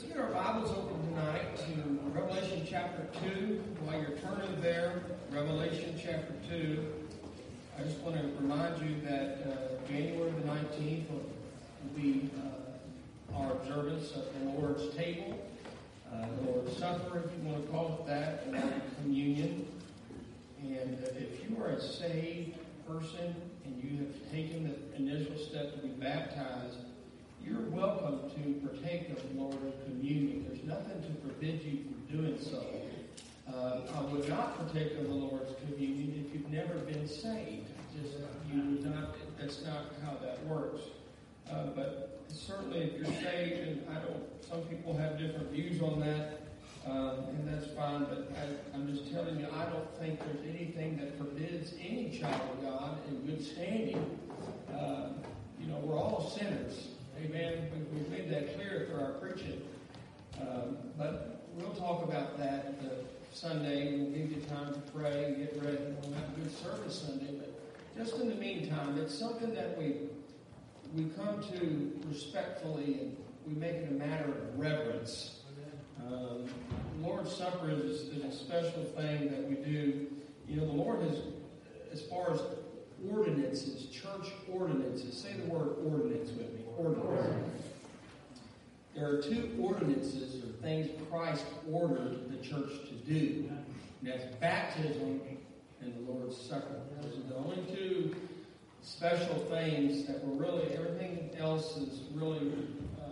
Let's get our Bibles open tonight to Revelation chapter 2. While you're turning there, Revelation chapter 2, I just want to remind you that January the 19th will be our observance of the Lord's table, the Lord's Supper, if you want to call it that, and communion. And if you are a saved person and you have taken the initial step to be baptized, you're welcome to partake of the Lord's communion. There's nothing to forbid you from doing so. I would not partake of the Lord's communion if you've never been saved. That's not how that works. But certainly if you're saved, and some people have different views on that, and that's fine, but I'm just telling you, I don't think there's anything that forbids any child of God in good standing. We're all sinners. Amen. We've made that clear through our preaching. But we'll talk about that Sunday. We'll give you time to pray and get ready. We'll have a good service Sunday. But just in the meantime, it's something that we come to respectfully, and we make it a matter of reverence. The Lord's Supper is a special thing that we do. The Lord has, as far as ordinances, church ordinances. Say the word ordinance with me. Ordinance. There are two ordinances or things Christ ordered the church to do. And that's baptism and the Lord's Supper. Those are the only two special things that were really, everything else is really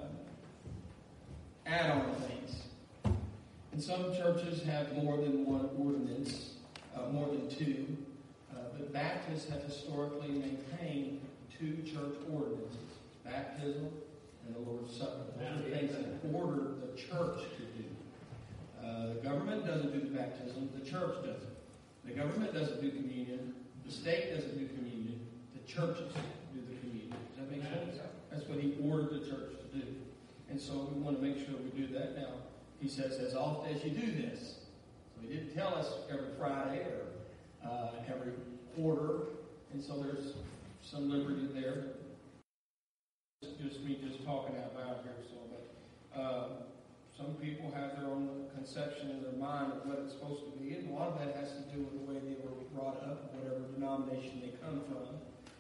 add-on things. And some churches have more than one ordinance, more than two. But Baptists have historically maintained two church ordinances, baptism and the Lord's Supper. Those are things that order the church to do. The government doesn't do the baptism, the church does it. The government doesn't do communion, the state doesn't do communion, the churches do the communion. Does that make sense? That's what he ordered the church to do. And so we want to make sure we do that. Now, he says, as often as you do this. So he didn't tell us every Friday or every quarter, and so there's some liberty there. It's just me just talking out loud here. But some people have their own conception in their mind of what it's supposed to be, and a lot of that has to do with the way they were brought up, whatever denomination they come from.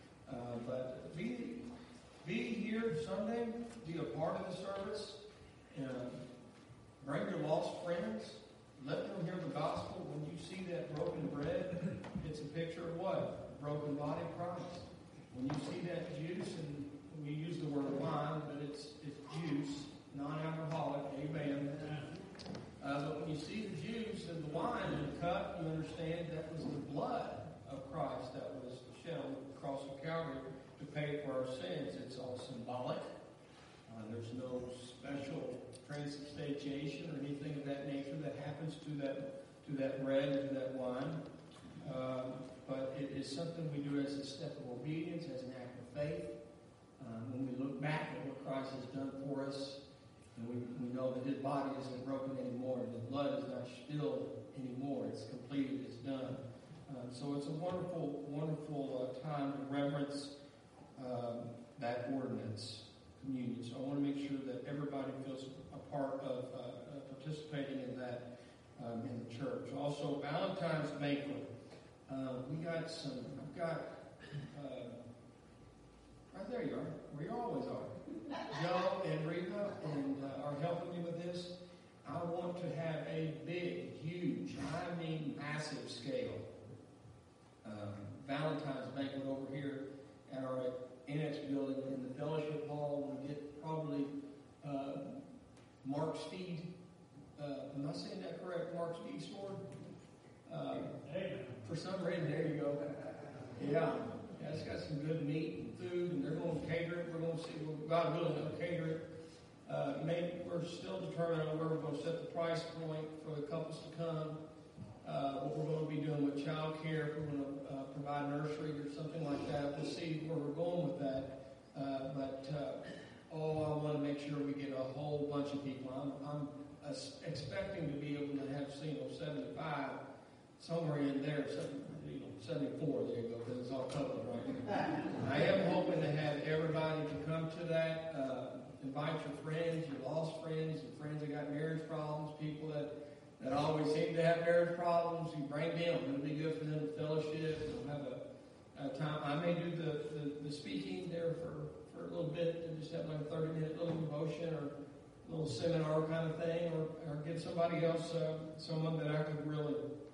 But be here Sunday, be a part of the service, bring your lost friends. Let them hear the gospel. When you see that broken bread, it's a picture of what? The broken body of Christ. When you see that juice, and we use the word wine, but it's juice, non-alcoholic, amen. But when you see the juice and the wine in the cup, you understand that was the blood of Christ that was shed on the cross of Calvary to pay for our sins. It's all symbolic. There's no special transubstantiation or anything of that nature that happens to that bread and to that wine. But it is something we do as a step of obedience, as an act of faith. When we look back at what Christ has done for us, and we know that his body isn't broken anymore, and the blood is not spilled anymore. It's completed, it's done. So it's a wonderful, wonderful time to reverence that ordinance. Communion. So I want to make sure that everybody feels a part of participating in that in the church. Also, Valentine's banquet. I've got, right there you are, where you always are. Joe and Rita are helping me with this. I want to have a big, huge, massive scale Valentine's banquet over here at our Annex building in the fellowship hall. We get probably Mark Steed. Am I saying that correct? Mark Steed store? For some reason, there you go. Yeah, it's got some good meat and food, and they're going to cater it. We're going to see, God willing, they'll cater it. Maybe we're still determined on where we're going to set the price point for the couples to come. What we're going to be doing with child care, if we're going to provide nursery or something like that. We'll see where we're going with that. I want to make sure we get a whole bunch of people. I'm expecting to be able to have 75, somewhere in there, 74, there you go, because it's all covered right now. I am hoping to have everybody to come to that. invite your friends, your lost friends, your friends that got marriage problems, people that always seem to have marriage problems. You bring them. It'll be good for them to fellowship. We'll have a time. I may do the speaking there for a little bit, to just have like a 30-minute little devotion or a little seminar kind of thing, or get somebody else, someone that I could really,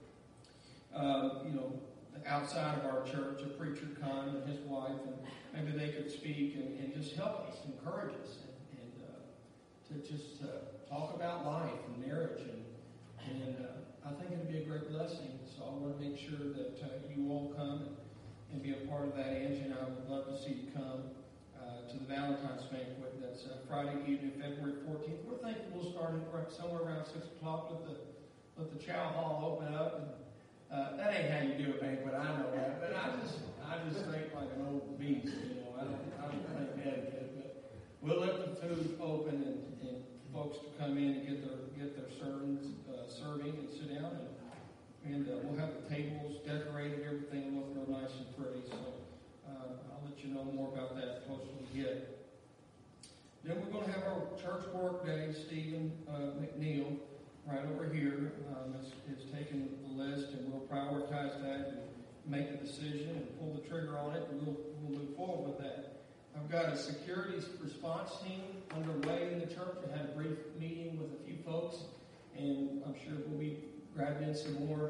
outside of our church, a preacher come and his wife, and maybe they could speak and just help us, encourage us, and to just talk about life and marriage, and I think it'd be a great blessing. So I want to make sure that you all come and be a part of that. Angie and I would love to see you come to the Valentine's banquet. That's Friday evening, February 14th. We're thinking we'll start at somewhere around 6 o'clock. Let the chow hall open up. And that ain't how you do a banquet. I know that, but I just think like an old beast. I don't think etiquette. But we'll let the food open and folks to come in and get their serving and sit down, and we'll have the tables decorated, everything will look real nice and pretty. So I'll let you know more about that the closer we get. Then we're going to have our church work day. Stephen McNeil, right over here, is taking the list, and we'll prioritize that and make a decision and pull the trigger on it, and we'll move forward with that. I've got a security response team underway in the church. I had a brief meeting with a few folks, and I'm sure we'll be grabbing in some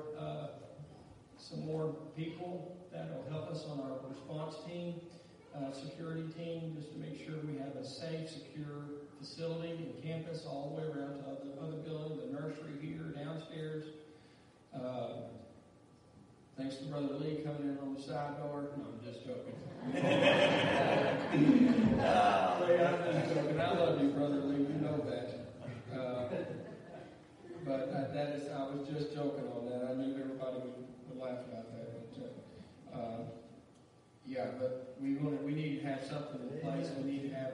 more people that will help us on our response team, security team, just to make sure we have a safe, secure facility and campus all the way around to other buildings, the nursery here, downstairs. Thanks to Brother Lee coming in on the side door. No, I'm just joking. Lee, I'm just joking. I love you, Brother Lee. You know that. But I was just joking on that. I knew everybody would laugh about that. But we need to have something in place. We need to have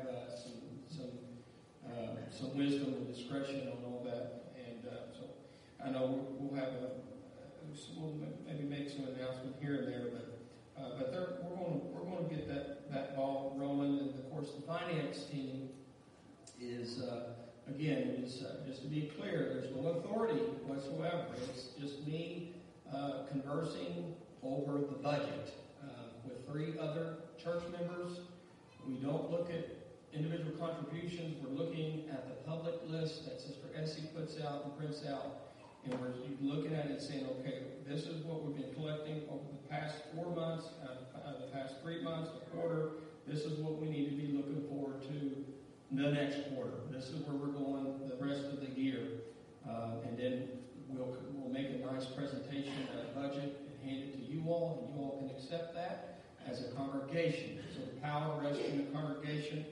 some wisdom and discretion on all that. And so I know we'll have we'll maybe make some announcement here and there, but we're going to get that ball rolling. And of course, the finance team is just to be clear, there's no authority whatsoever. It's just me conversing over the budget with 3 other church members. We don't look at individual contributions. We're looking at the public list that Sister Essie puts out and prints out. And we're looking at it and saying, okay, this is what we've been collecting over the past 4 months, the past 3 months, a quarter. This is what we need to be looking forward to the next quarter. This is where we're going the rest of the year. And then we'll make a nice presentation of that budget and hand it to you all, and you all can accept that as a congregation. So the power rests in the congregation.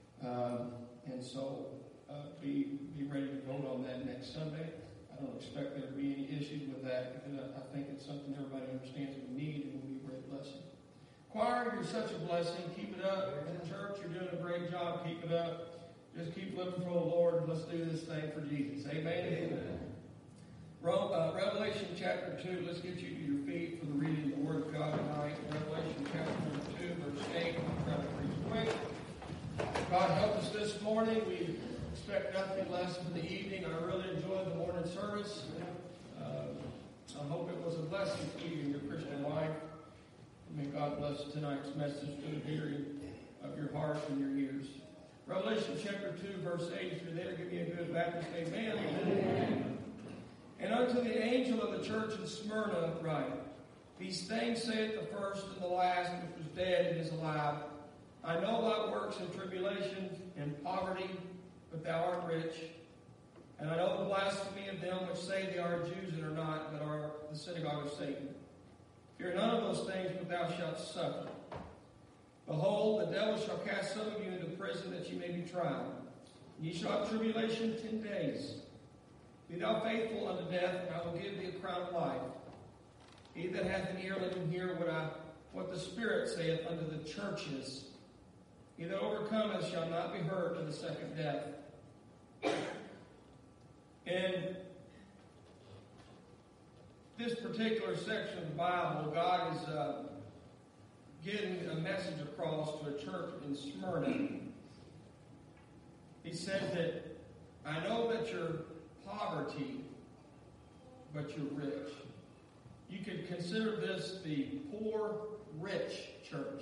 And so be ready to vote on that next Sunday. I don't expect there to be any issues with that, because I think it's something everybody understands we need and will be a great blessing. Choir, you're such a blessing. Keep it up. In the church, you're doing a great job. Keep it up. Just keep looking for the Lord. Let's do this thing for Jesus. Amen. Revelation chapter 2. Let's get you to your feet for the reading of the Word of God tonight. Revelation chapter 2, verse 8. I'm trying to preach quick. God help us this morning. We expect nothing less for the evening. I really enjoyed the morning service. I hope it was a blessing to you and your Christian life. May God bless tonight's message to the hearing of your heart and your ears. Revelation chapter 2, verse 8. If you're there, give me a good Baptist amen. Amen. And unto the angel of the church in Smyrna write, These things saith the first and the last, which was dead and is alive. I know thy works and tribulation and poverty, but thou art rich. And I know the blasphemy of them which say they are Jews and are not, but are the synagogue of Satan. Fear none of those things, but thou shalt suffer. Behold, the devil shall cast some of you into prison, that ye may be tried. Ye shall have tribulation 10 days. Be thou faithful unto death, and I will give thee a crown of life. He that hath an ear, let him hear what the Spirit saith unto the churches. He that overcometh shall not be hurt to the second death. In this particular section of the Bible, God is getting a message across to a church in Smyrna. says that, I know that you're poverty, but you're rich. You could consider this the poor-rich church.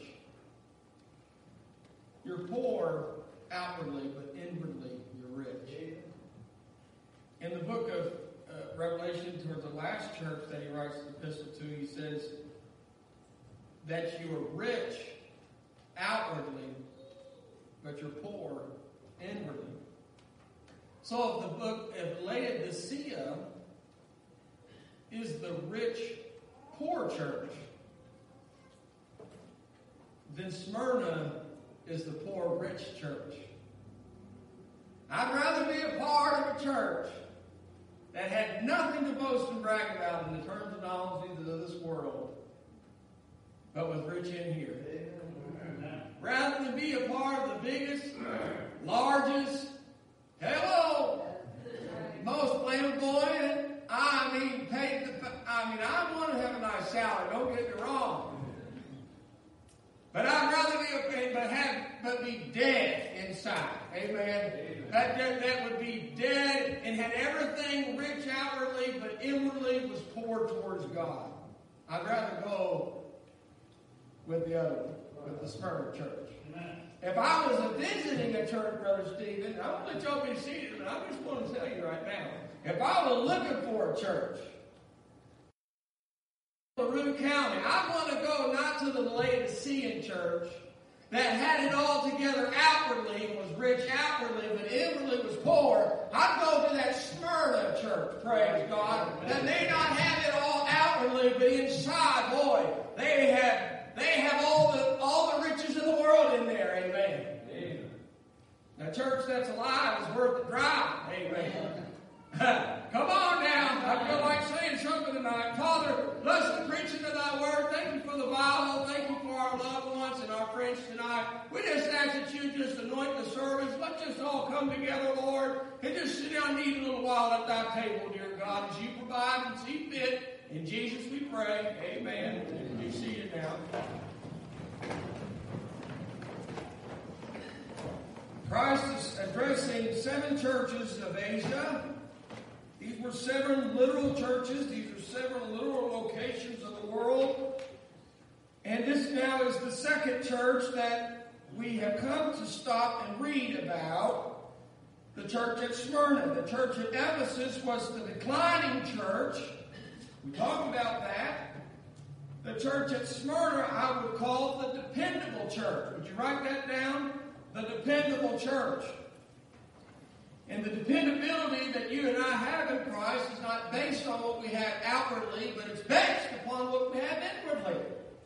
You're poor outwardly, but inwardly you're rich. In the book of Revelation, toward the last church that he writes the epistle to, he says that you are rich outwardly, but you're poor inwardly. So the book of Laodicea is the rich, poor church. Then Smyrna is the poor, rich church. I'd rather be a part of a church that had nothing to boast and brag about in the terms of knowledge of this world, but was rich in here. Rather than be a part of the biggest, largest, most flamboyant, I want to have a nice salary, don't get me wrong. But I'd rather be dead inside. Amen. That would be dead and had everything rich outwardly, but inwardly was poor towards God. I'd rather go with the other one, with the Smyrna church. Amen. If I was visiting a church, Brother Stephen, I won't let y'all be seated, but I just want to tell you right now, if I was looking for a church, LaRue County, I want to go not to the Laodicean church that had it all together outwardly and was rich outwardly, but inwardly was poor. I'd go to that Smyrna church, praise God, that may not have it all outwardly, but inside, boy, they have all the riches of the world in there, amen. Amen. A church that's alive is worth the drive, amen. Come on now. I feel like saying something tonight. Father, bless the preaching of thy word. Thank you for the Bible. Thank you for our loved ones and our friends tonight. We just ask that you just anoint the service. Let's just all come together, Lord, and just sit down and eat a little while at thy table, dear God, as you provide and see fit. In Jesus we pray. Amen. Be seated now. Christ is addressing 7 churches of Asia. These were 7 literal churches. These are 7 literal locations of the world. And this now is the second church that we have come to stop and read about. The church at Smyrna. The church at Ephesus was the declining church. We talked about that. The church at Smyrna I would call the dependable church. Would you write that down? The dependable church. And the dependability that you and I have in Christ is not based on what we have outwardly, but it's based upon what we have inwardly.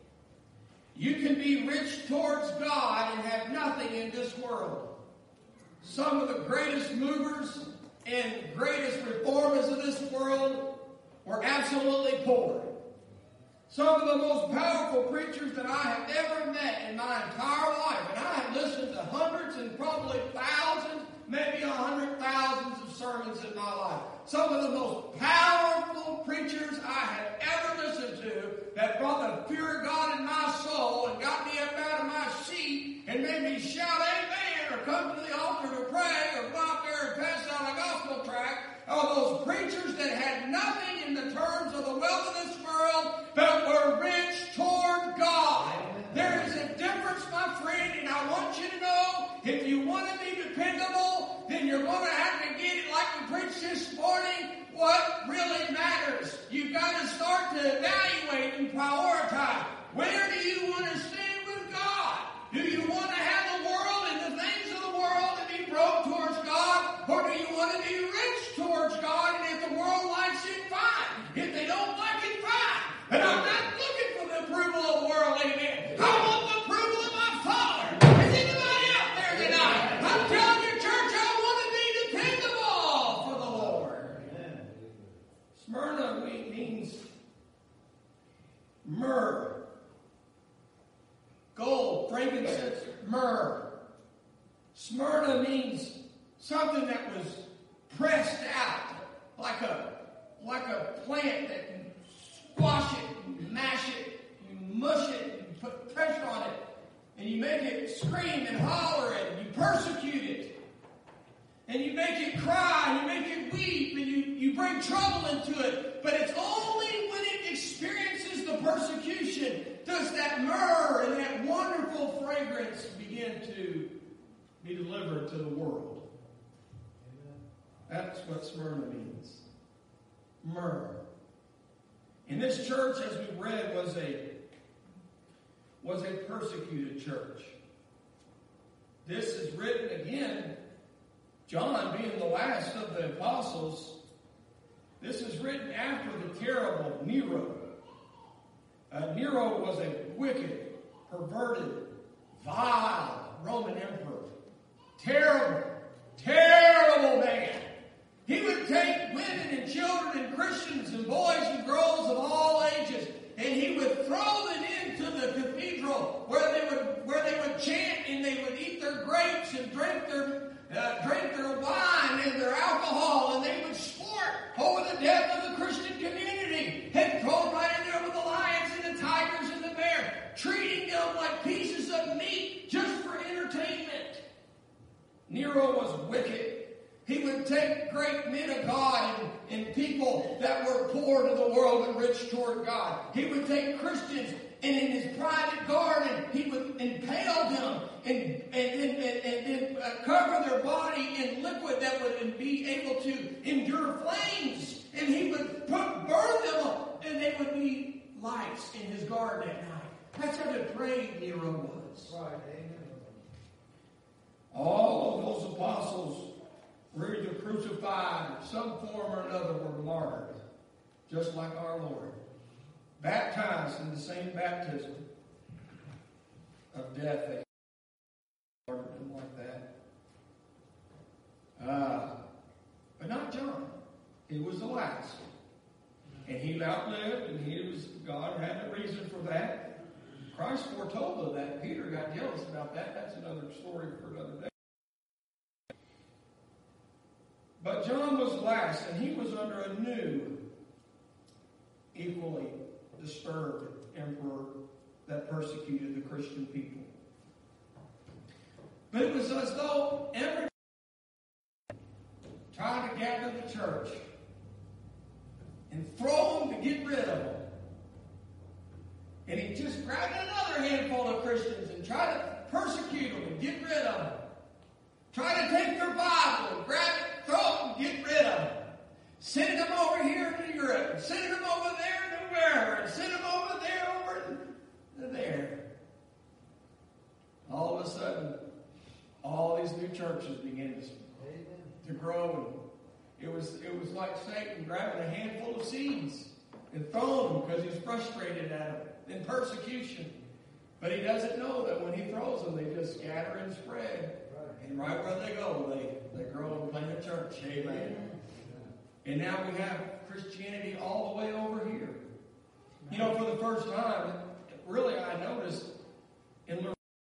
You can be rich towards God and have nothing in this world. Some of the greatest movers and greatest reformers of this world were absolutely poor. Some of the most powerful preachers that I have ever met in my entire life, and I have listened to hundreds and probably thousands, maybe 100,000s of sermons in my life. Some of the most powerful preachers I have ever listened to that brought the fear of God in my soul and got me up out of my seat and made me shout amen or come to the altar to pray or go out there and pass out a gospel tract are those preachers that had nothing in the terms of the wealth of this world but were rich toward God. There is a difference, my friend, and I want you to know, if you want to be dependable, then you're going to have to get it like we preached this morning, what really matters. You've got to start to evaluate and prioritize. Where do you want to stand with God? Do you want to have the world and the things of the world and be broke towards God? Or do you want to be rich towards God, and if the world likes it, fine. If they don't like it, fine. But I'm not looking for the approval of the world, amen. I want the approval of my Father. Is anybody out there tonight? I'm telling you, church, I want to be dependable for the Lord. Amen. Smyrna means myrrh. Gold, frankincense, myrrh. Smyrna means something that was pressed out like a plant that you squash it, you mash it, you mush it, you put pressure on it, and you make it scream and holler it, and you persecute it. and you make it cry, and you make it weep, and you bring trouble into it. But it's only when it experiences the persecution does that myrrh and that wonderful fragrance begin to be delivered to the world. That's what Smyrna means. Myrrh. And this church, as we read, was a persecuted church. This is written again, John being the last of the apostles, this is written after the terrible Nero. Nero was a wicked, perverted, vile Roman emperor. Terrible, terrible man. He would take women and children and Christians and boys and girls of all ages, and he would throw them into the cathedral where they would chant and they would eat their grapes and drink their wine and their alcohol, and they would sport over the death of the Christian community and throw them right in there with the lions and the tigers and the bear, treating them like pieces of meat just for entertainment. Nero was wicked. He would take great men of God and people that were poor to the world and rich toward God. He would take Christians, and in his private garden, he would impale them and cover their body in liquid that would be able to endure flames. And he would burn them up, and they would be lights in his garden at night. That's how depraved Nero was. Right, amen. All of those apostles were either crucified, or some form or another were martyred, just like our Lord. Baptized in the same baptism of death. They martyred him like that. But not John. He was the last. And he outlived, and God had a reason for that. Christ foretold of that. Peter got jealous about that. That's another story for another day. But John was last, and he was under a new, equally disturbed emperor that persecuted the Christian people. But it was as though every tried to gather the church and throw them to get rid of them. And he just grabbed another handful of Christians and tried to persecute them and get rid of them. Try to take their Bible and grab it, throw it, and get rid of them. Sending them over here to Europe, and sending them over there to wherever, and sending them over there, over to there. All of a sudden, all these new churches began to grow. And it was like Satan grabbing a handful of seeds and throwing them because he's frustrated at them in persecution. But he doesn't know that when he throws them, they just scatter and spread. And right where they go, they grow and plant a church. Amen. And now we have Christianity all the way over here. You know, for the first time, really I noticed in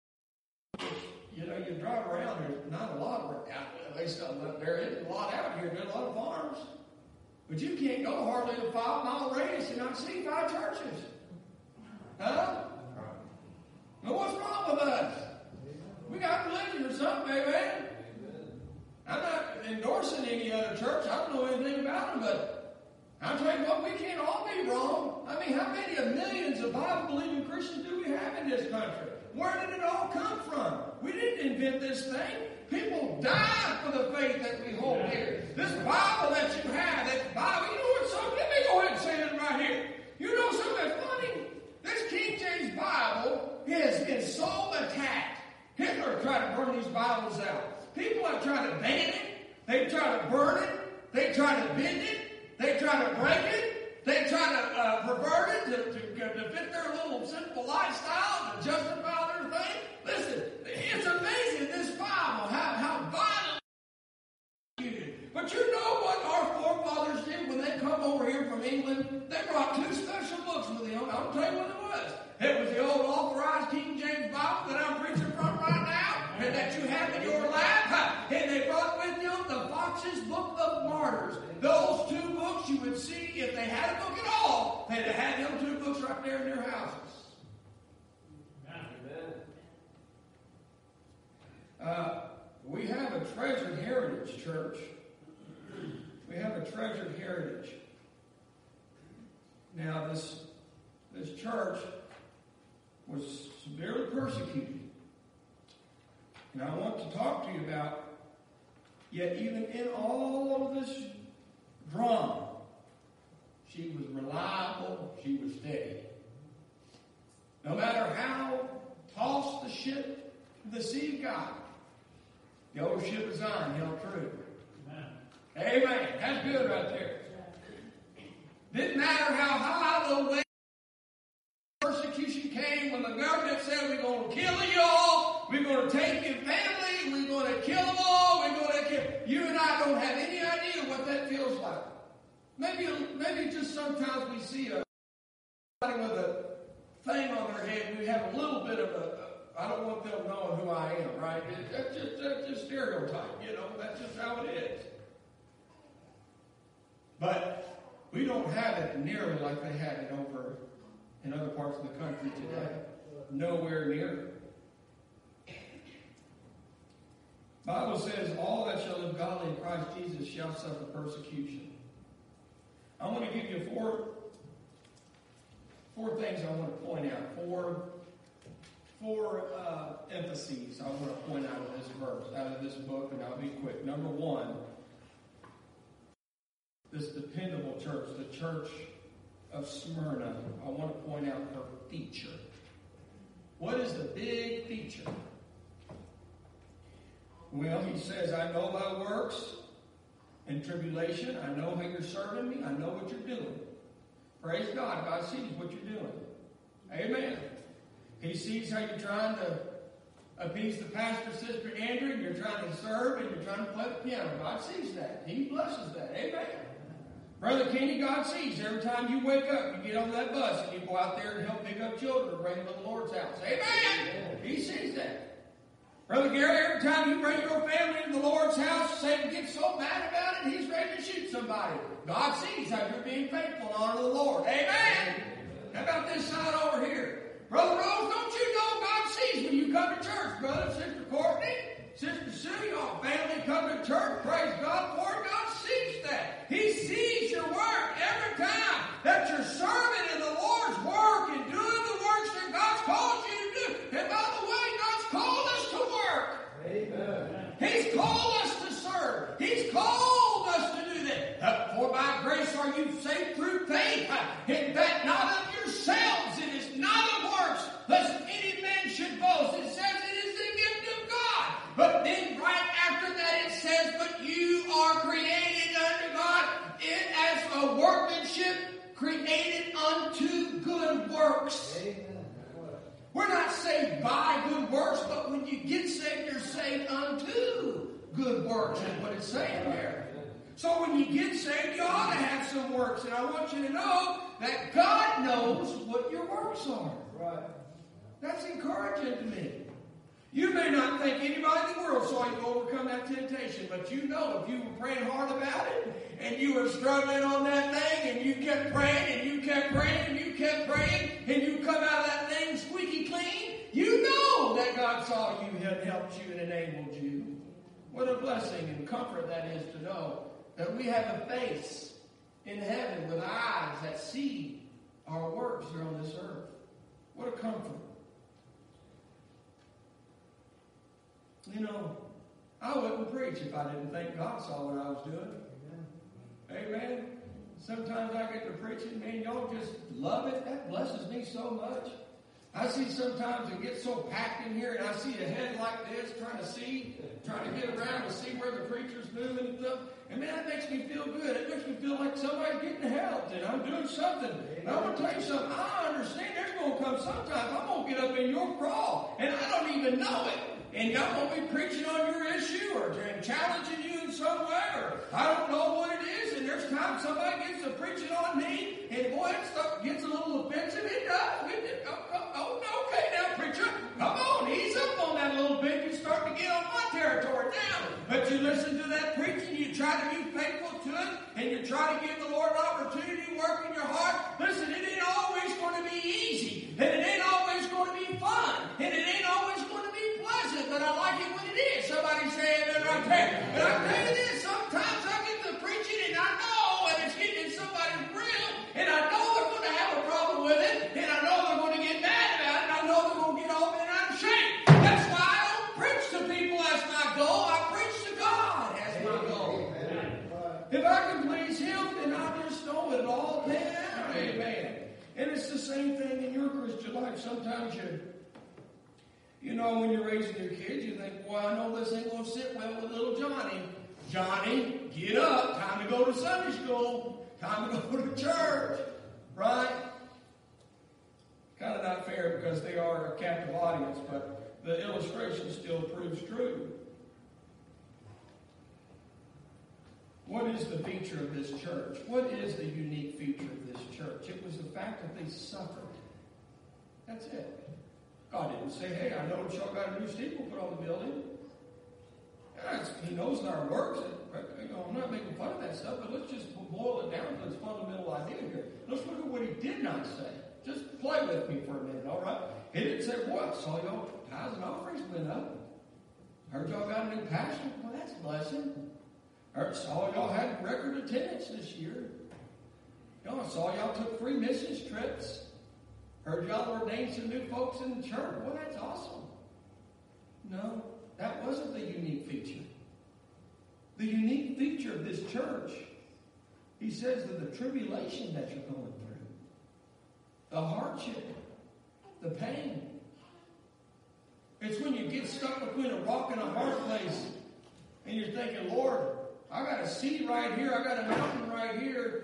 you drive around, there's not a lot of out there. There is a lot out here. There's a lot of farms. But you can't go hardly a 5-mile radius and not see 5 churches. Huh? Now what's wrong with us? We got religion or something, amen? I'm not endorsing any other church. I don't know anything about them, but I'll tell you what, we can't all be wrong. I mean, how many of millions of Bible-believing Christians do we have in this country? Where did it all come from? We didn't invent this thing. People died for the faith that we hold here. This Bible that you have, that Bible, you know what's something? Let me go ahead and say it right here. You know something funny? This King James Bible has been so attacked. Hitler tried to burn these Bibles out. People have tried to ban it. They try to burn it. They try to bend it. They try to break it. They try to pervert it to fit their little simple lifestyle, to justify their thing. Listen, it's amazing, this Bible, how violent it is. But you know what our forefathers did when they come over here from England? They brought 2 special books with them. I'll tell you what it was. It was the old authorized King James Bible that I'm preaching from right now, and that you have in your lap. And they brought with them the Fox's Book of Martyrs. Those 2 books you would see, if they had a book at all, they'd have had them 2 books right there in their houses. Amen. We have a treasured heritage, church. We have a treasured heritage. Now, this church was severely persecuted. And I want to talk to you about, yet even in all of this drama, she was reliable, she was steady. No matter how tossed the ship to the sea of God, the old ship of Zion held true. Amen. Amen. That's good right there. Didn't matter how high the wave persecution came, when the government said, we're going to kill you all, we're going to take your family, we're going to kill them all, we're going to kill. You and I don't have any idea what that feels like. Maybe just sometimes we see somebody with a thing on their head, we have a little bit of I don't want them knowing who I am, right? That's just stereotype, that's just how it is. But we don't have it nearly like they have it over in other parts of the country today. Nowhere near it. The Bible says, all that shall live godly in Christ Jesus shall suffer persecution. I want to give you four things I want to point out. Four emphases I want to point out of this verse, out of this book, and I'll be quick. Number one, this dependable church, the church of Smyrna. I want to point out her feature. What is the big feature? Well, he says, I know thy works and tribulation. I know how you're serving me. I know what you're doing. Praise God. God sees what you're doing. Amen. He sees how you're trying to appease the pastor, Sister Andrew, and you're trying to serve, and you're trying to play the piano. God sees that. He blesses that. Amen. Brother Kenny, God sees every time you wake up, you get on that bus, and you go out there and help pick up children and bring them to the Lord's house. Amen. He sees that. Brother Gary, every time you bring your family to the Lord's house, Satan gets so mad about it, he's ready to shoot somebody. God sees how you're being faithful and honor the Lord. Amen. How about this side over here? Brother Rose, don't you know God sees when you come to church, brother? Sister Courtney, Sister Sue, your family come to church. Praise God for it. God sees that. He sees your work every time that you're serving in the Lord's work and doing the works that God's called you to do. And by the way, God's called us to work. Amen. He's called us to serve. He's called us to do that. For by grace are you saved through faith. And that not of yourselves. It is not of works, lest any man should boast. It says it is the gift of God. But then right after that it says, but you are created unto God as a workmanship created unto good works. Amen. We're not saved by good works, but when you get saved, you're saved unto good works, is what it's saying there. So when you get saved, you ought to have some works. And I want you to know that God knows what your works are. Right. That's encouraging to me. You may not think anybody in the world saw you overcome that temptation, but you know if you were praying hard about it, and you were struggling on that thing, and you kept praying, and you kept praying, and you kept praying, and you come out of that thing squeaky clean, you know that God saw you and helped you and enabled you. What a blessing and comfort that is to know that we have a face in heaven with eyes that see our works here on this earth. What a comfort. I wouldn't preach if I didn't think God saw what I was doing. Amen. Sometimes I get to preaching, man, y'all just love it. That blesses me so much. I see sometimes it gets so packed in here, and I see a head like this, trying to get around to see where the preacher's moving and stuff. And man, that makes me feel good. It makes me feel like somebody's getting helped, and I'm doing something. And I'm going to tell you something. I understand there's going to come sometimes I'm going to get up in your crawl, and I don't even know it. And y'all going to be preaching on your issue or challenging you in some way, or I don't know what it is. And there's times somebody gets to preaching on me, and boy, it stuff gets a little offensive. It does. Okay, now, preacher, come on, ease up on that a little bit. You start to get on my territory now. But you listen to that preaching, you try to be faithful to it, and you try to give the Lord an opportunity to work in your heart. Listen, it ain't always going to be easy, and it ain't always going to be fun, and it ain't always going to be pleasant, but I like it when it is. Somebody say And it's the same thing in your Christian life. Sometimes you know, when you're raising your kids, you think, well, I know this ain't going to sit well with little Johnny. Johnny, get up. Time to go to Sunday school. Time to go to church. Right? Kind of not fair because they are a captive audience, but the illustration still proves true. What is the feature of this church? What is the unique feature of this church? It was the fact that they suffered. That's it. God didn't say, hey, I know y'all got a new steeple put on the building. He knows our works. I'm not making fun of that stuff, but let's just boil it down to its fundamental idea here. Let's look at what he did not say. Just play with me for a minute, all right? He didn't say, what? Saw y'all tithes and offerings went up. Heard y'all got a new pastor. Well, that's a blessing. Saw y'all had record attendance this year. Saw y'all took free missions trips. Heard y'all ordained some new folks in the church. Well, that's awesome. No, that wasn't the unique feature. The unique feature of this church, he says that the tribulation that you're going through, the hardship, the pain. It's when you get stuck between a rock and a hard place and you're thinking, Lord, I got a sea right here, I got a mountain right here.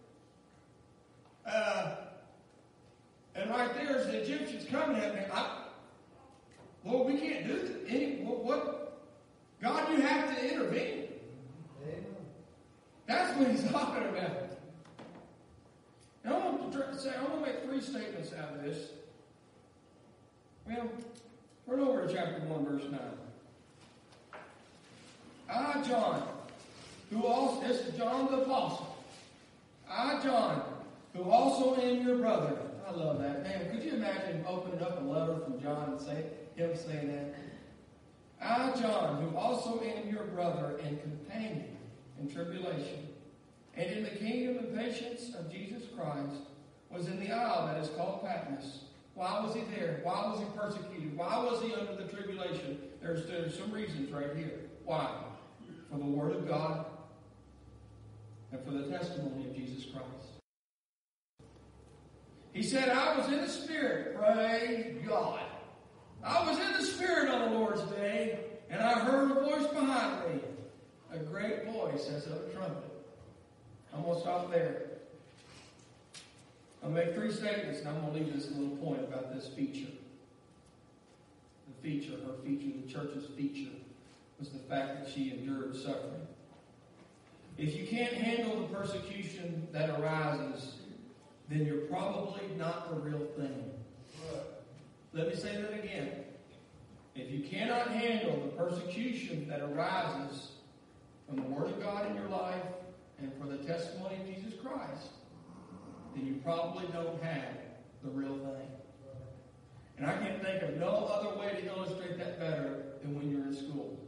And right there is the Egyptians coming at me. Lord, we can't do this. What? God, you have to intervene. Amen. That's what he's talking about. And I want to make three statements out of this. Well, turn over to chapter 1, verse 9. I, John, this is John the Apostle. I, John, who also am your brother. I love that. Man, could you imagine opening up a letter from John and him saying that? I, John, who also am your brother and companion in tribulation, and in the kingdom and patience of Jesus Christ, was in the isle that is called Patmos. Why was he there? Why was he persecuted? Why was he under the tribulation? There's some reasons right here. Why? For the word of God and for the testimony of Jesus Christ. He said, I was in the Spirit, praise God. I was in the Spirit on the Lord's day, and I heard a voice behind me, a great voice as of a trumpet. I'm going to stop there. I'll make three statements, and I'm going to leave this little point about this feature. The church's feature, was the fact that she endured suffering. If you can't handle the persecution that arises, then you're probably not the real thing. Let me say that again. If you cannot handle the persecution that arises from the Word of God in your life and for the testimony of Jesus Christ, then you probably don't have the real thing. And I can't think of no other way to illustrate that better than when you're in school.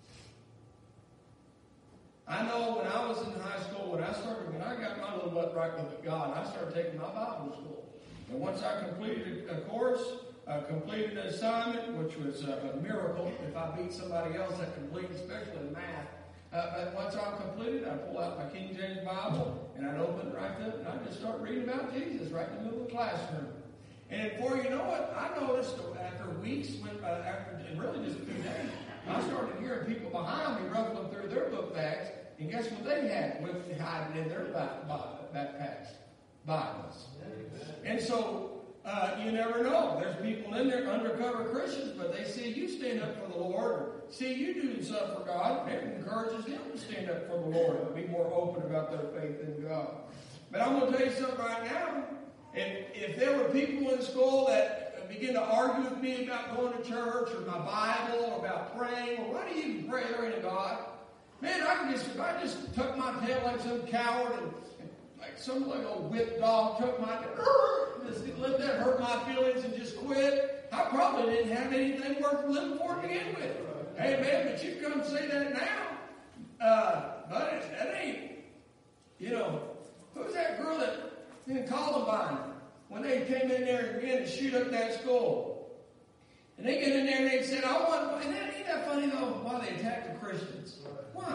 I know when I was in high school, when I got my little butt right with God, I started taking my Bible to school. And once I completed a course, completed an assignment, which was a miracle if I beat somebody else that completed, especially in math. But once I completed, I'd pull out my King James Bible, and I'd open it right up, and I'd just start reading about Jesus right in the middle of the classroom. And before you know it, I noticed after weeks, and really just a few days, I started hearing people behind me ruffling through their book bags, and guess what they had hiding in their backpacks? Bibles. And so, you never know. There's people in there, undercover Christians, but they see you stand up for the Lord, or see you doing something for God, and it encourages them to stand up for the Lord and be more open about their faith in God. But I'm going to tell you something right now. If there were people in school that begin to argue with me about going to church or my Bible or about praying, or why do you even pray there in God? Man, if I just tuck my tail like some coward and like some little old whipped dog tuck my just let that hurt my feelings and just quit, I probably didn't have anything worth living for to begin with. Hey man, but you come say that now. But that ain't, who's that girl that in Columbine, when they came in there and began to shoot up that school? And they get in there and they said, and ain't that funny though, why they attacked the Christians? Why?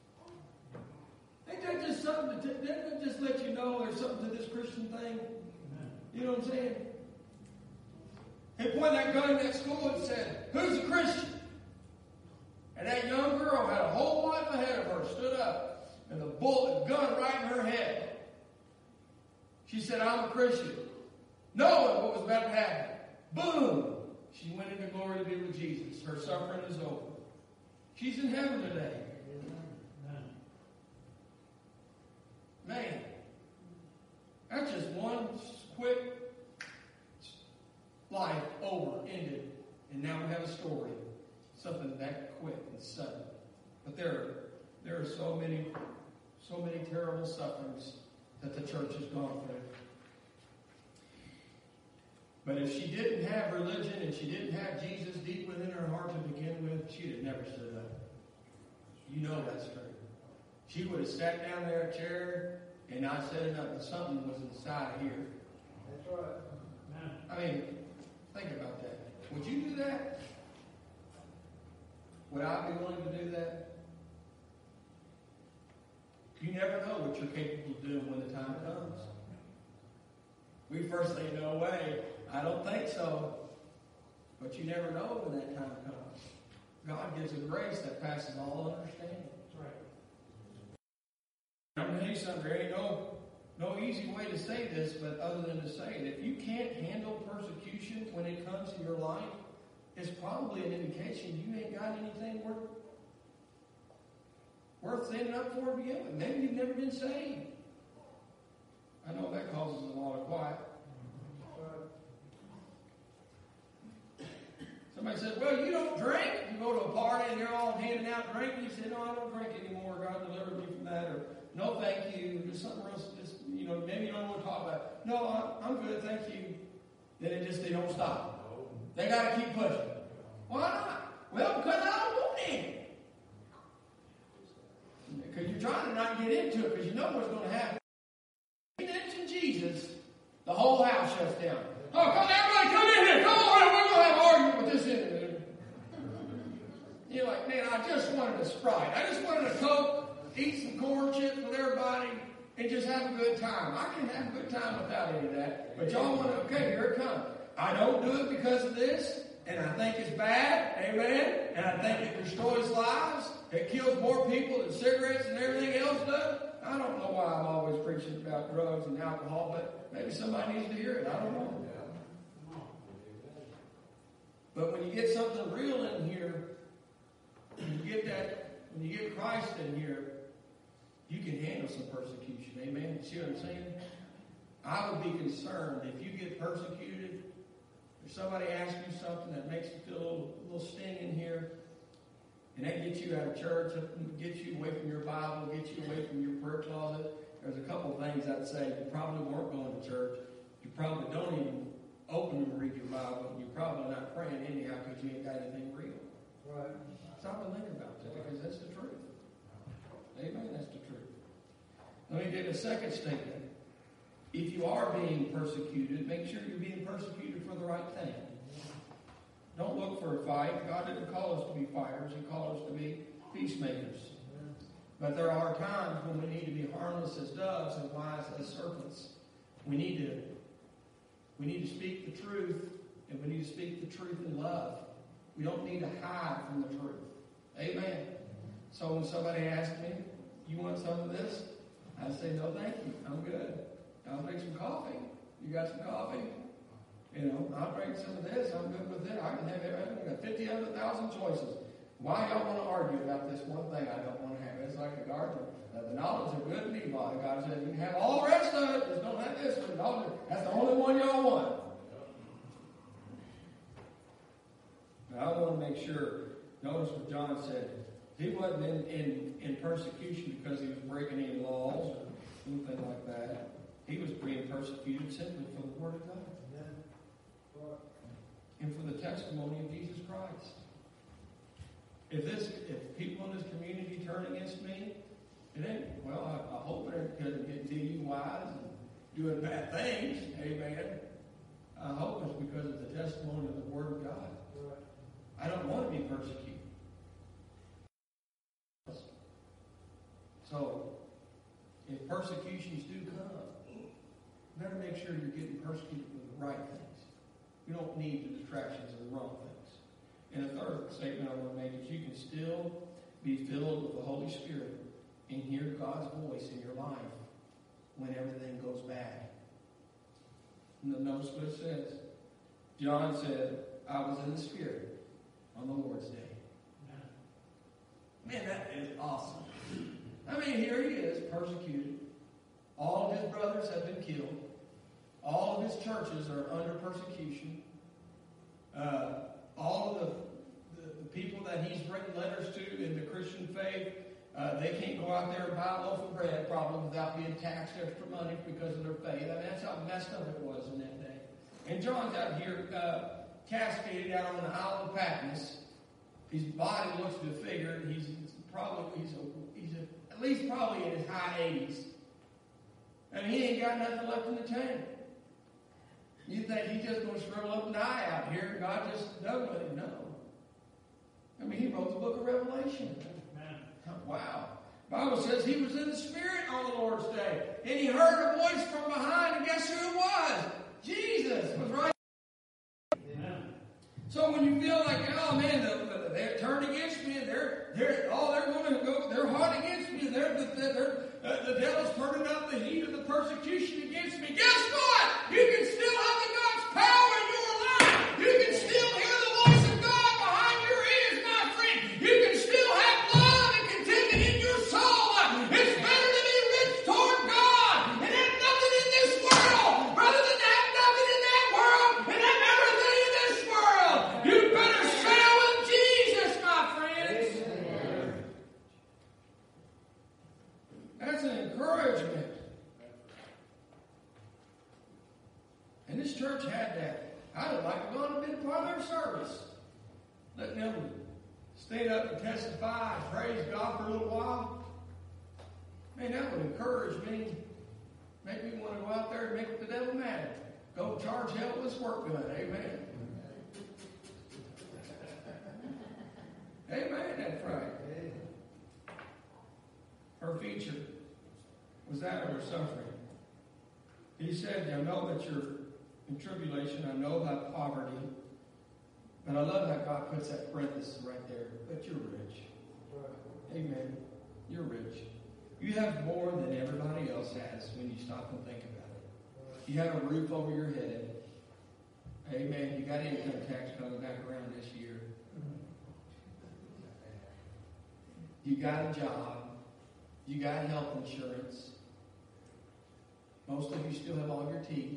Ain't that just something didn't it just let you know there's something to this Christian thing? You know what I'm saying? He pointed that gun in that school and said, "Who's a Christian?" And that young girl had a whole life ahead of her, stood up, and the gun right in her head. She said, "I'm a Christian." Knowing what was about to happen. Boom! She went into glory to be with Jesus. Her suffering is over. She's in heaven today. Man, that's just one quick life over, ended, and now we have a story. Something that quick and sudden. But there are so many terrible sufferings that the church has gone through. But if she didn't have religion and she didn't have Jesus deep within her heart to begin with, she'd have never stood up. You know that's true. She would have sat down there in a chair and not said nothing. Something was inside here. That's right. I mean, think about that. Would you do that? Would I be willing to do that? You never know what you're capable of doing when the time comes. We first say, "No way. I don't think so." But you never know when that time comes. God gives a grace that passes all understanding. That's right. I'm going to tell you something. There ain't no easy way to say this, but other than to say it. If you can't handle persecution when it comes to your life, it's probably an indication you ain't got anything worth standing up for to begin with. Maybe you've never been saved. I know that causes a lot of quiet. Somebody says, "Well, you don't drink." You go to a party and they're all handing out drink, and you say, "No, I don't drink anymore. God delivered me from that." Or, "No, thank you." Just something else. Just, maybe you don't want to talk about it. "No, I'm good, thank you." Then they don't stop. They got to keep pushing. Why not? Well, because I don't want any. Because you're trying to not get into it because you know what's going to happen. If you mention Jesus, the whole house shuts down. "Oh, everybody come in here. Come on, we're going to have an argument with this in." You're like, "Man, I just wanted a Sprite. I just wanted a Coke, eat some corn chips with everybody, and just have a good time. I can have a good time without any of that. But y'all want to, okay, here it comes. I don't do it because of this, and I think it's bad, amen, and I think it destroys lives. It kills more people than cigarettes and everything else does. I don't know why I'm always preaching about drugs and alcohol, but maybe somebody needs to hear it. I don't know. But when you get something real in here, when you get Christ in here, you can handle some persecution. Amen? See what I'm saying? I would be concerned if you get persecuted, if somebody asks you something that makes you feel a little sting in here, and that gets you out of church, gets you away from your Bible, gets you away from your prayer closet. There's a couple of things I'd say. You probably weren't going to church. You probably don't even open and read your Bible. You're probably not praying anyhow because you ain't got anything real. Right. Stop and think about that because that's the truth. Amen? That's the truth. Let me give a second statement. If you are being persecuted, make sure you're being persecuted for the right thing. Don't look for a fight. God didn't call us to be fighters. He called us to be peacemakers. But there are times when we need to be harmless as doves and wise as serpents. We need to speak the truth, and we need to speak the truth in love. We don't need to hide from the truth. Amen. So when somebody asks me, "You want some of this?" I say, "No, thank you. I'm good. I'll drink some coffee. You got some coffee? I'll drink some of this. I'm good with it. I can have everything. I got 50,000 choices. Why y'all want to argue about this one thing I don't want to have?" It's like a gardener. The knowledge of good and evil. God said, "You can have all the rest of it. Just don't have this one. That's the only one y'all want." Now, I want to make sure. Notice what John said. He wasn't in persecution because he was breaking any laws or anything like that. He was being persecuted simply for the Word of God. And for the testimony of Jesus Christ. If people in this community turn against me, it ain't, I hope they're because of getting DUIs and doing bad things. Amen. I hope it's because of the testimony of the Word of God. I don't want to be persecuted. So, if persecutions do come, You better make sure you're getting persecuted for the right things. You don't need the distractions of the wrong things. And the third statement I want to make is you can still be filled with the Holy Spirit and hear God's voice in your life when everything goes bad. And notice what it says. John said, I was in the Spirit on the Lord's day. Man, that is awesome. I mean, here he is, persecuted. All of his brothers have been killed. All of his churches are under persecution. All of the people that he's written letters to in the Christian faith, they can't go out there and buy a loaf of bread probably without being taxed extra money because of their faith. I mean, that's how messed up it was in that day. And John's out here cascaded out on the Isle of Patmos. His body looks disfigured. He's at least probably in his high 80s. And he ain't got nothing left in the tank. You think he's just going to shrivel up and die out here and God just done with him? No. I mean, he wrote the book of Revelation. Wow. The Bible says he was in the Spirit on the Lord's day. And he heard a voice from behind, and guess who it was? Jesus was right. So when you feel like, oh man, they're turned against me, they're hard against me, the devil's turning up the heat of the persecution against me. Guess what? You can still have the God's power in your life. You can still hear the voice of God behind your ears, my friend. You can still have love and contentment in your soul. It's better to be rich toward God and have nothing in this world rather than have nothing in that world and have everything in this world. You better sail with Jesus, my friends. That's an encouragement. And this church had that. I'd have liked to go and been part of their service. Let them stand up and testify and praise God for a little while. Man, that would encourage me. Make me want to go out there and make the devil mad. Go charge hell with this work done. Amen. Amen, that's right. Her feature was that of her suffering. He said, I know that you're in tribulation. I know about poverty. But I love how God puts that parenthesis right there. But you're rich. Amen. You're rich. You have more than everybody else has when you stop and think about it. You have a roof over your head. Amen. You got income tax coming back around this year. You got a job. You got health insurance. Most of you still have all your teeth.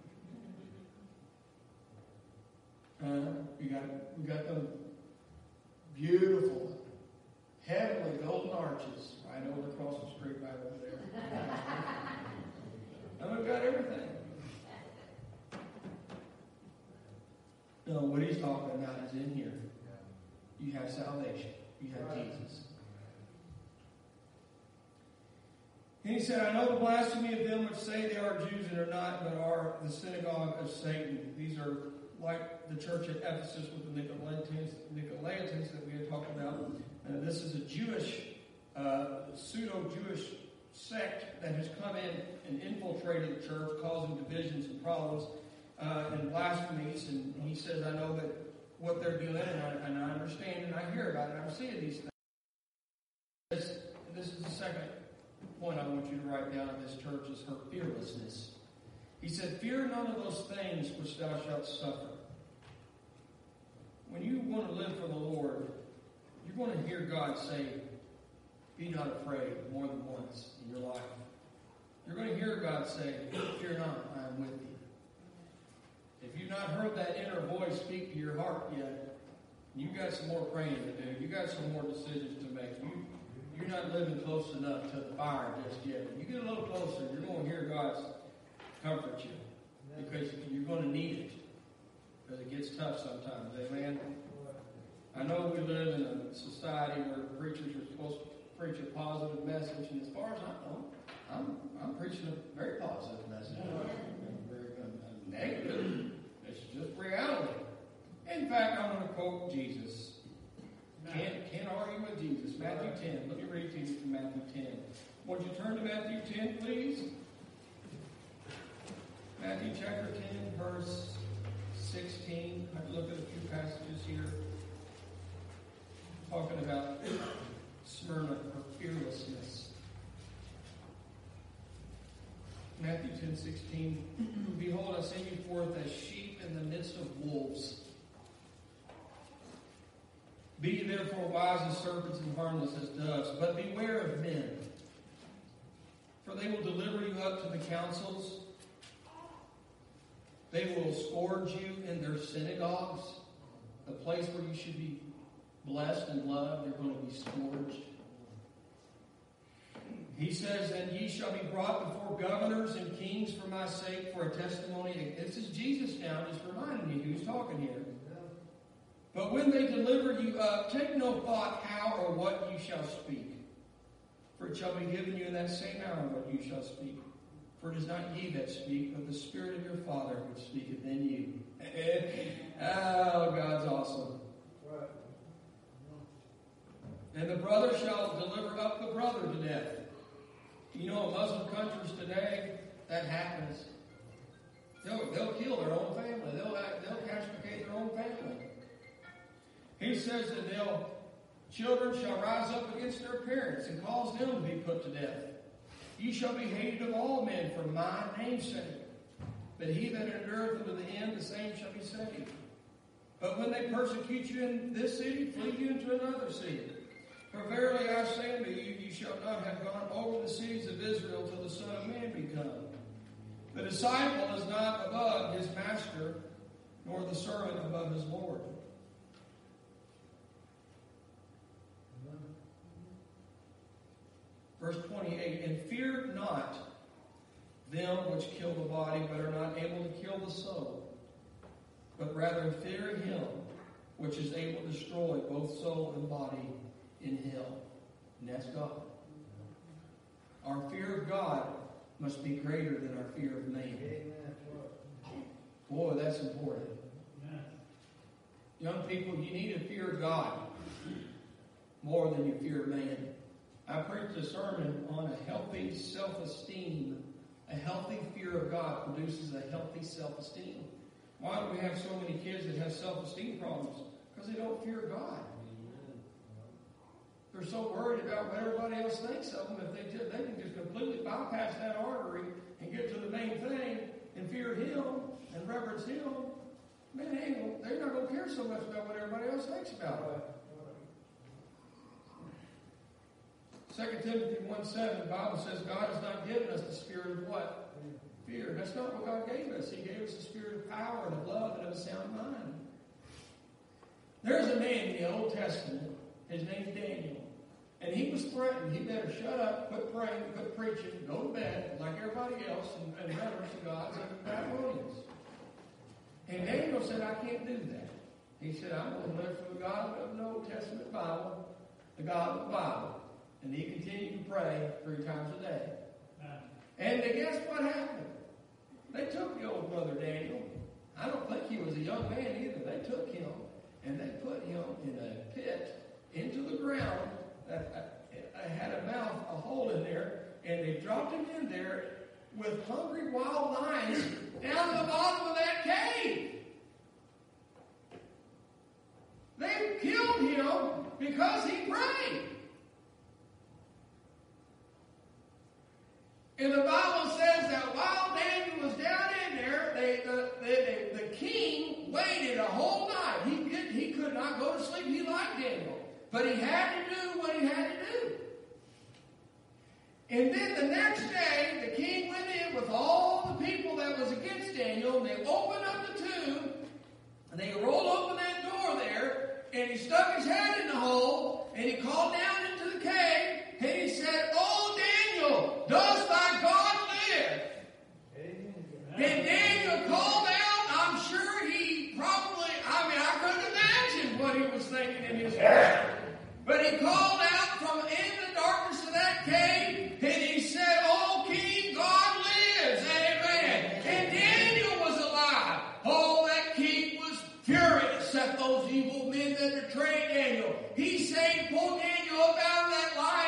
We got the beautiful, heavenly golden arches right over across the street, right over there. And we've got everything. No, what he's talking about is in here. You have salvation. You have Jesus. And he said, I know the blasphemy of them which say they are Jews and are not, but are the synagogue of Satan. These are like the church at Ephesus with the Nicolaitans that we had talked about. This is a Jewish, pseudo-Jewish sect that has come in and infiltrated the church, causing divisions and problems and blasphemies. And he says, I know that what they're doing, and I understand, and I hear about it. I'm seeing these things. This is the second point I want you to write down in this church is her fearlessness. He said, fear none of those things which thou shalt suffer. When you want to live for the Lord, you're going to hear God say, be not afraid more than once in your life. You're going to hear God say, fear not, I am with you. If you've not heard that inner voice speak to your heart yet, you've got some more praying to do. You've got some more decisions to make. You're not living close enough to the fire just yet. When you get a little closer, you're going to hear God's comfort you. Because you're going to need it. Because it gets tough sometimes. Amen? I know we live in a society where preachers are supposed to preach a positive message. And as far as I know, I'm preaching a very positive message. Very negative. It's just reality. In fact, I'm going to quote Jesus. Can't argue with Jesus. Matthew 10. Let me read to you from Matthew 10. Would you turn to Matthew 10, please? Matthew chapter 10, verse 16. I've looked at a few passages here talking about Smyrna, or fearlessness. Matthew 10:16. Behold, I send you forth as sheep in the midst of wolves. Be ye therefore wise as serpents and harmless as doves, but beware of men. For they will deliver you up to the councils. They will scourge you in their synagogues. The place where you should be blessed and loved, they're going to be scourged. He says, and ye shall be brought before governors and kings for my sake, for a testimony. This is Jesus now, just reminding you who's talking here. But when they deliver you up, take no thought how or what you shall speak. For it shall be given you in that same hour what you shall speak. For it is not ye that speak, but the Spirit of your Father which speaketh in you. Oh, God's awesome. And the brother shall deliver up the brother to death. You know, in Muslim countries today, that happens. They'll kill their own family. They'll castigate their own family. He says that children shall rise up against their parents and cause them to be put to death. Ye shall be hated of all men for my name's sake. But he that endureth unto the end, the same shall be saved. But when they persecute you in this city, flee you into another city. For verily I say unto you, ye shall not have gone over the cities of Israel till the Son of Man be come. The disciple is not above his master, nor the servant above his Lord. Verse 28, and fear not them which kill the body, but are not able to kill the soul, but rather fear him which is able to destroy both soul and body in hell. And that's God. Our fear of God must be greater than our fear of man. Boy, that's important. Young people, you need to fear God more than you fear man. I preached a sermon on a healthy self-esteem. A healthy fear of God produces a healthy self-esteem. Why do we have so many kids that have self-esteem problems? Because they don't fear God. They're so worried about what everybody else thinks of them. If they can just completely bypass that artery and get to the main thing and fear Him and reverence Him, man, they're not going to care so much about what everybody else thinks about them. 2 Timothy 1:7, the Bible says God has not given us the spirit of what? Fear. That's not what God gave us. He gave us a spirit of power and of love and of a sound mind. There's a man in the Old Testament. His name's Daniel. And he was threatened. He better shut up, quit praying, quit preaching, go to bed like everybody else and reverence the gods of the Babylonians. And Daniel said, I can't do that. He said, I'm going to live for the God of the Old Testament Bible, the God of the Bible. And he continued to pray 3 times a day. And guess what happened? They took the old brother Daniel. I don't think he was a young man either. They took him and they put him in a pit into the ground that had a hole in there, and they dropped him in there with hungry wild lions down the bottom of that cave. They killed him because he prayed. And the Bible says that while Daniel was down in there, the king waited a whole night. He could not go to sleep. He liked Daniel. But he had to do what he had to do. And then the next day, the king went in with all the people that was against Daniel, and they opened up the tomb, and they rolled open that door there, and he stuck his head in the hole, and he called down into the cave, and he said, "Oh, Daniel, does thy God live?" And Daniel called out. I'm sure he probably, I couldn't imagine what he was thinking in his heart. But he called out from in the darkness of that cave, and he said, "Oh, King, God lives." Amen. And Daniel was alive. Oh, that king was at those evil men that betrayed Daniel. He saved, pulled Daniel up out of that lion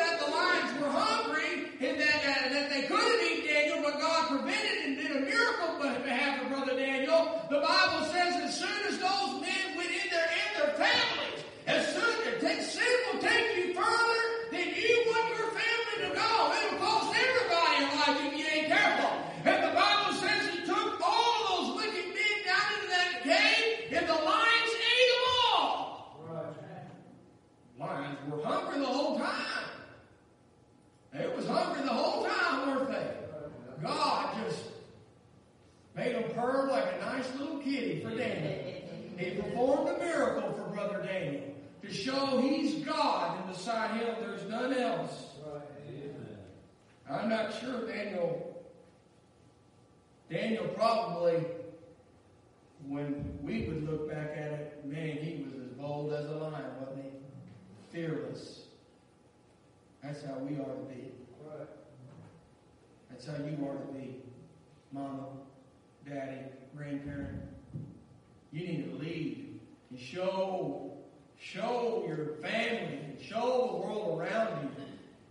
that the lions were hungry and that they couldn't eat Daniel, but God prevented and did a miracle on behalf of Brother Daniel. The Bible says as soon as those men went in there and their families, as soon as sin will take you further than you want your family to go. It'll cost everybody a life if you ain't careful. And the Bible says he took all those wicked men down into that cave, and the lions ate them all. Right. Lions were hungry the whole time. They was hungry the whole time, weren't they? God just made them purr like a nice little kitty for Daniel. He performed a miracle for Brother Daniel to show he's God, and beside him there's none else. I'm not sure Daniel probably, when we would look back at it, man, he was as bold as a lion, wasn't he? Fearless. That's how we ought to be. That's how you ought to be. Mama, daddy, grandparent. You need to lead and show your family and show the world around you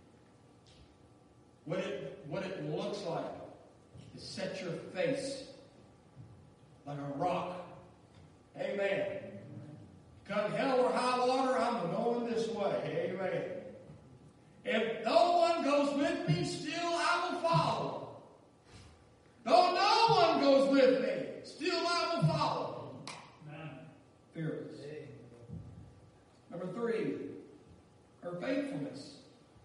what it looks like to set your face like a rock. Amen. Come hell or high water, I'm going this way. Amen. If no one goes with me, still I will follow. Though no one goes with me, still I will follow. Amen. Fearless. Number 3, her faithfulness.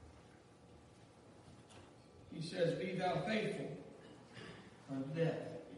He says, be thou faithful unto death.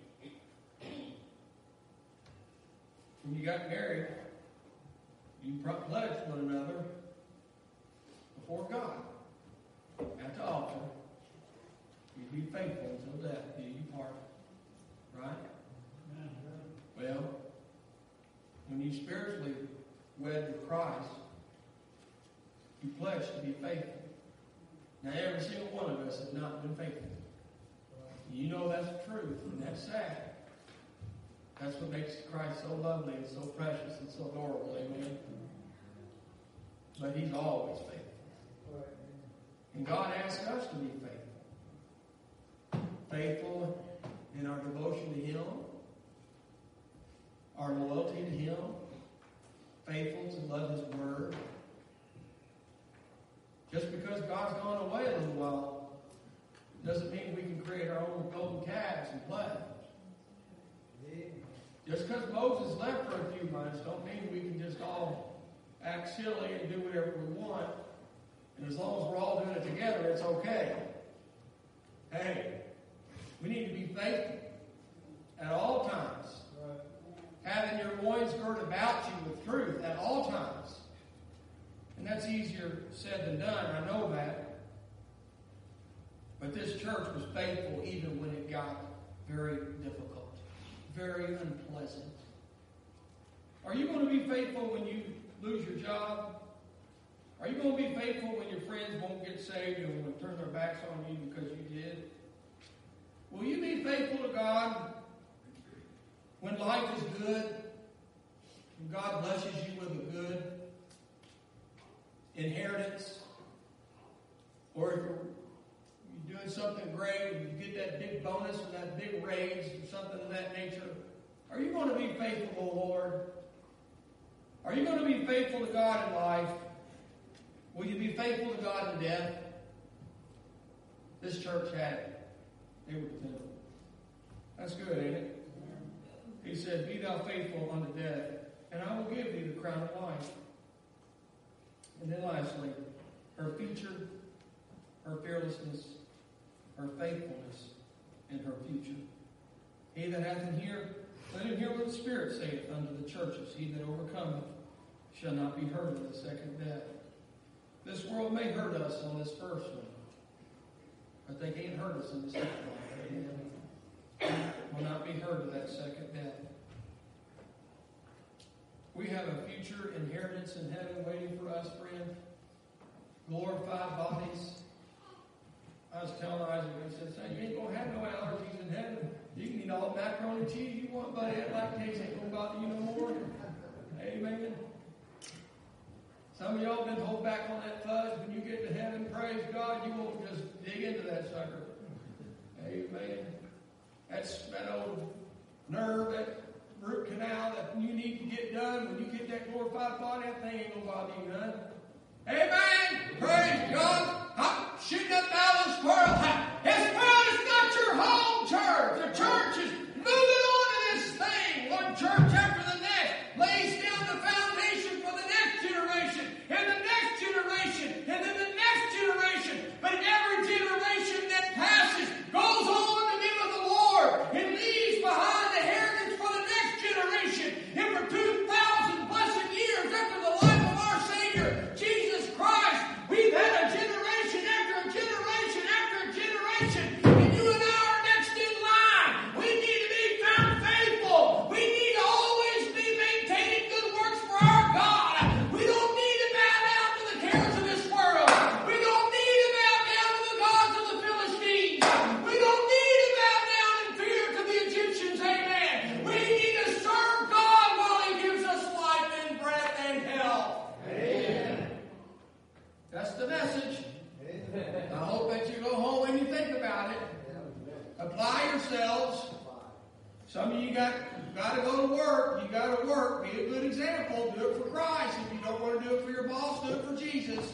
When you got married, you pledged one another before God at the altar. You be faithful until death do you part. Right? Well, when you spiritually wed with Christ, you pledge to be faithful. Now, every single one of us has not been faithful. You know that's the truth, and that's sad. That's what makes Christ so lovely and so precious and so adorable. Amen. But he's always faithful. And God asks us to be faithful. Faithful in our devotion to him, our loyalty to him, faithful to love his word. Just because God's gone away a little while doesn't mean we can create our own golden calves and play. Just because Moses left for a few months don't mean we can just all act silly and do whatever we want. And as long as we're all doing it together, it's okay. Hey, we need to be faithful at all times. Having your loins girded about you with truth at all times. And that's easier said than done, I know that. But this church was faithful even when it got very difficult, very unpleasant. Are you going to be faithful when you lose your job? Are you going to be faithful when your friends won't get saved and will turn their backs on you because you did? Will you be faithful to God when life is good and God blesses you with a good inheritance? Or if you're doing something great and you get that big bonus or that big raise or something of that nature, are you going to be faithful to the Lord? Are you going to be faithful to God in life? Will you be faithful to God in death? This church had it. They were dependable. That's good, ain't it? He said, be thou faithful unto death, and I will give thee the crown of life. And then lastly, her future, her fearlessness, her faithfulness, and her future. He that hath an ear, let him hear what the Spirit saith unto the churches. He that overcometh shall not be hurt of the second death. This world may hurt us on this first one, but they can't hurt us in the second one. Will not be hurt of that second death. We have a future inheritance in heaven waiting for us, friend. Glorified bodies. I was telling Isaac, I said, son, you ain't going to have no allergies in heaven. You can eat all the macaroni and cheese you want, buddy. That lactase ain't going to bother you no more. Amen. Some of y'all been holding back on that fudge. When you get to heaven, praise God, you won't just dig into that sucker. Amen. That's that old nerve, that root canal that you need to get done. When you get that glorified body, that thing ain't gonna bother you none. Amen. Praise God. I'm shooting up Alice Pearl. This world is not your home church. The church is moving on to this thing. One church after the next lays down the foundation for the next generation, and the next generation, and then the next generation. But every generation that passes goes on to be with the Lord and leaves behind the heritage for the next generation. And for 2,000 blessed years after the life of our Savior, Jesus Christ, we've had a generation after a generation after a generation. And you and I are next in line. We need to be found faithful. We need to always be maintaining good works for our God. We don't need to bow down to the cares of this world. We don't need to bow down to the gods of the Philistines. We don't need to bow down in fear to the Egyptians. Amen. We need to serve God while He gives us life and breath and health. Amen. That's the message. I hope that you go home and you think about it. Apply yourselves. Some of you got to go to work. You got to work. Be a good example. Do it for Christ. If you don't want to do it for your boss, do it for Jesus.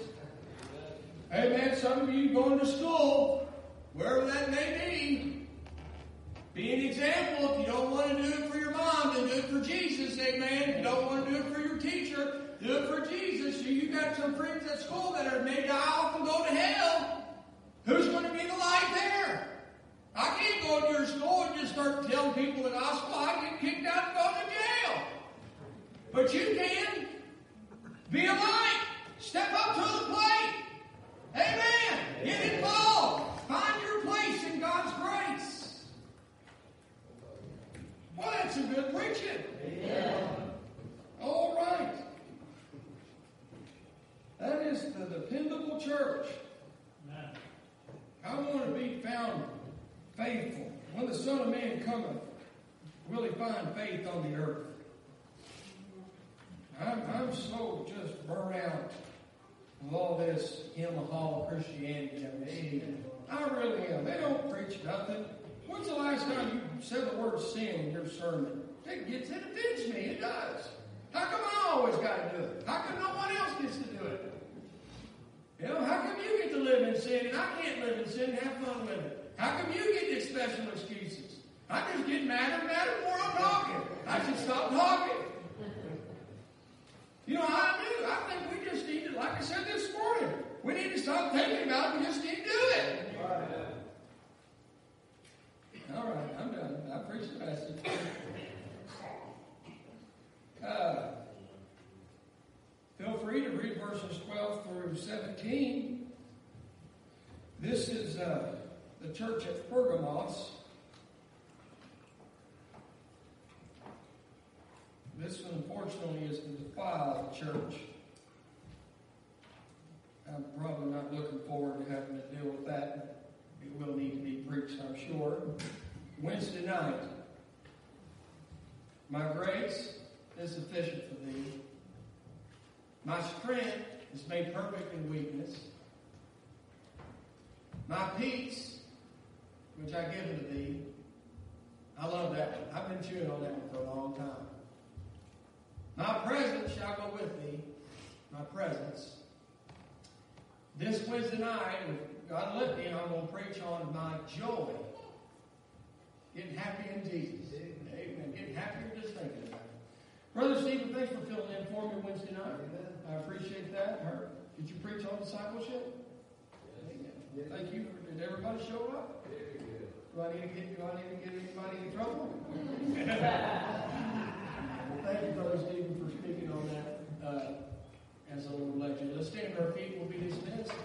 Amen. Some of you going to school, wherever that may be. Be an example. If you don't want to do it for your mom, then do it for Jesus. Amen. If you don't want to do it for your teacher, do it for Jesus. You got some friends at school that may die off and go to hell. Who's going to be the light there? I can't go to your school and just start telling people the gospel. I get kicked out and go to jail. But you can. Be a light. Step up to the plate. Amen. Get involved. Find your place in God's grace. Well, that's a good preaching. Amen. All right. That is the dependable church. Amen. I want to be found faithful. When the Son of Man cometh, will He find faith on the earth? I'm so just burnt out with all this in the hall of Christianity. I really am. They don't preach nothing. When's the last time you said the word sin in your sermon? It offends me. It does. How come I always got to do it? How come no one else gets to do it? You know, how come you get to live in sin and I can't live in sin and have fun with it? How come you get these special excuses? I just get madder and madder the more I'm talking. I should stop talking. You know how I do? I think we just need to, like I said this morning, we need to stop thinking about it. We just need to do it. All right, I'm done. I preached the message. Feel free to read verses 12 through 17. This is the church at Pergamos. This one, unfortunately, is the defiled church. I'm probably not looking forward to having to deal with that. It will need to be preached, I'm sure. Wednesday night. My grace is sufficient for thee. My strength is made perfect in weakness. My peace, which I give unto thee. I love that one. I've been chewing on that one for a long time. My presence shall go with thee. My presence. This Wednesday night, if God let me, I'm going to preach on my joy. Getting happy in Jesus. Amen. Getting happier just thinking about it. Brother Stephen, thanks for filling in for me Wednesday night. I appreciate that. Did you preach on discipleship? Amen. Thank you. Did everybody show up? Do I need to get anybody in trouble? Thank you, Brother Stephen, for speaking on that as a little lecture. Let's stand to our feet. We'll be dismissed.